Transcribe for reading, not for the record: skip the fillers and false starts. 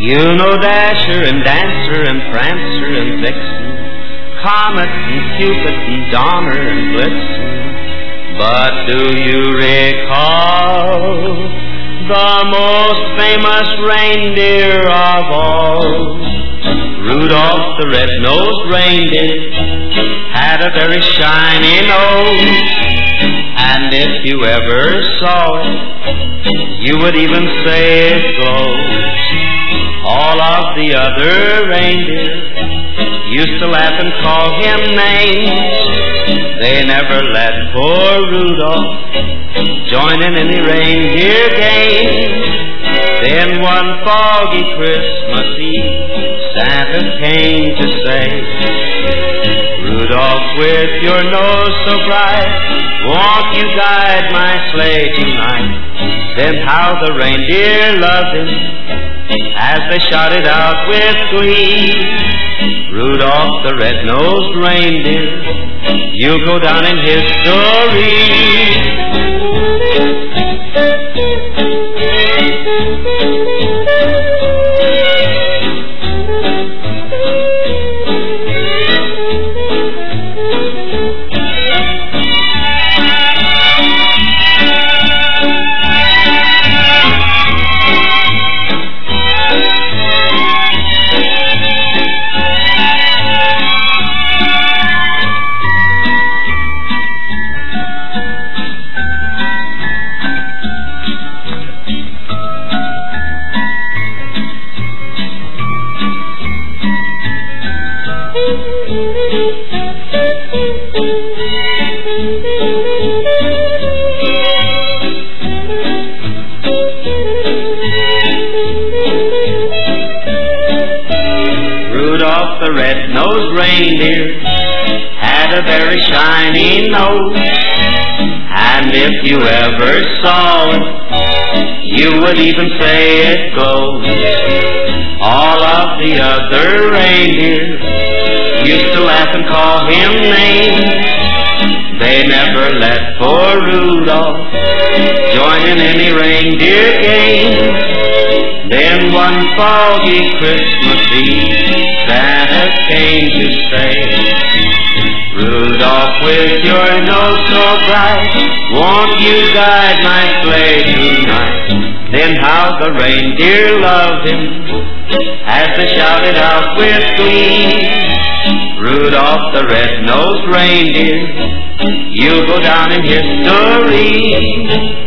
You know Dasher and Dancer and Prancer and Vixen, Comet and Cupid and Donner and Blitzen. But do you recall the most famous reindeer of all? Rudolph the red-nosed reindeer had a very shiny nose, and if you ever saw it, you would even say it glows. All of the other reindeer used to laugh and call him names. They never let poor Rudolph join in any reindeer game. Then one foggy Christmas Eve, Santa came to say, Rudolph, with your nose so bright, won't you guide my sleigh tonight? Then how the reindeer loved him as they shouted out with glee, Rudolph the red-nosed reindeer, you'll go down in history. Rudolph the red-nosed reindeer had a very shiny nose, and if you ever saw it, you would even say it glows. All of the other reindeer used to laugh and call him names. They never let poor Rudolph join in any reindeer game. Then one foggy Christmas Eve, Santa came to say, Rudolph, with your nose so bright, won't you guide my sleigh tonight? Then how the reindeer loved him as they shouted out with glee, Rudolph the red-nosed reindeer, you'll go down in history.